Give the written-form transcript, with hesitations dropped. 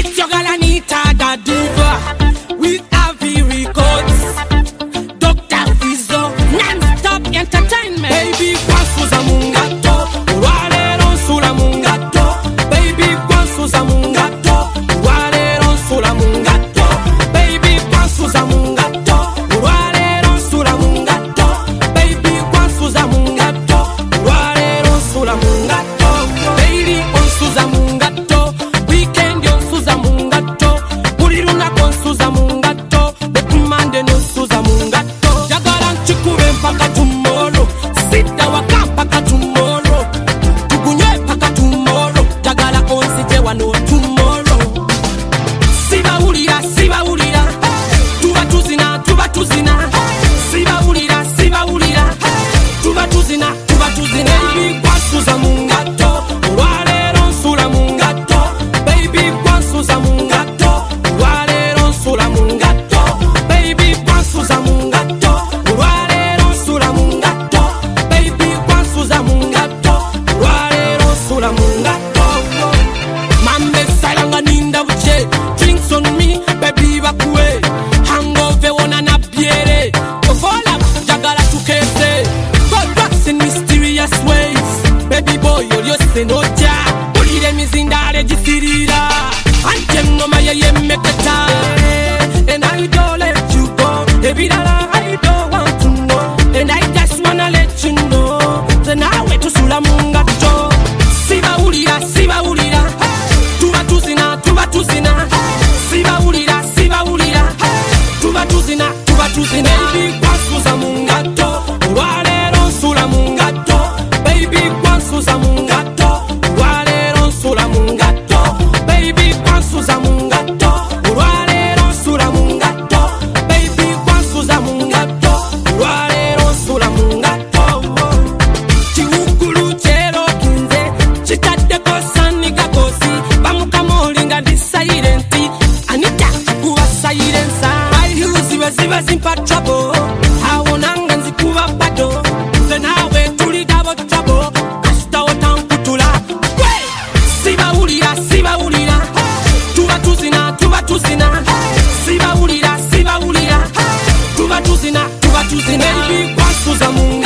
It's your girl Anita da Diva with Avi Records. Dr. Fizzo, non-stop entertainment. Baby, kwasuza mungato, urarero sula mungato. Baby, kwasuza mungato, urarero sula mungato. Baby, kwasuza mungato, urarero sula mungato. Baby, kwasuza mungato, urarero sula mungato. Baby, onsuza mungato, weekend onsuza mungato. Buriruna konsuza mungato, bekumande nonsuza mungato. Jagala nchikube mpaka tomorrow, sita waka mpaka tomorrow. Tugunye mpaka tomorrow, jagala onsije wano tomorrow. Siba ulira, tuba tuzina. Siba ulira, tuba tuzina. Baby, kwasuza mungato, urarero nsula mungato. Baby, kwasuza mungato, urarero nsula mungato. Baby, kwasuza mungato, urarero nsula mungato. Baby, kwasuza mungato, urarero nsula mungato. Mambe salanga ninda buche, drinks on me, baby bakuwe. Hangover wona na biere, kovola jagala tukese. God works in mysterious ways. Baby boy, you're senoja. Ulire mizindare jisirira. Ante ngoma ye meketa. And I don't let you go. Baby dala, I don't want to know. And I just wanna let you know. The nawe to sula mungato. Siba ulira. Tuba tuzina. Siba ulira. Tuba tuzina. Baby, kwasuza mungato, urarero nsula mungato. Baby, kwasuza mungato, urarero nsula mungato. Baby, kwasuza mungato, urarero nsula mungato. Baby, kwasuza mungato, urarero nsula mungato. Chiukulu chero kinze, chitadeko sani gakosi. Bamukamolinga di silenti, Anita kuwa silencer. My heels ziba zimpa trouble. Hawonanga nzikuba bado. Nze nawe tuli double trouble. Kasita otankutula. Siba ulira. Tuba tuzina. Siba ulira. Tuba tuzina. Baby, kwasuza mungato.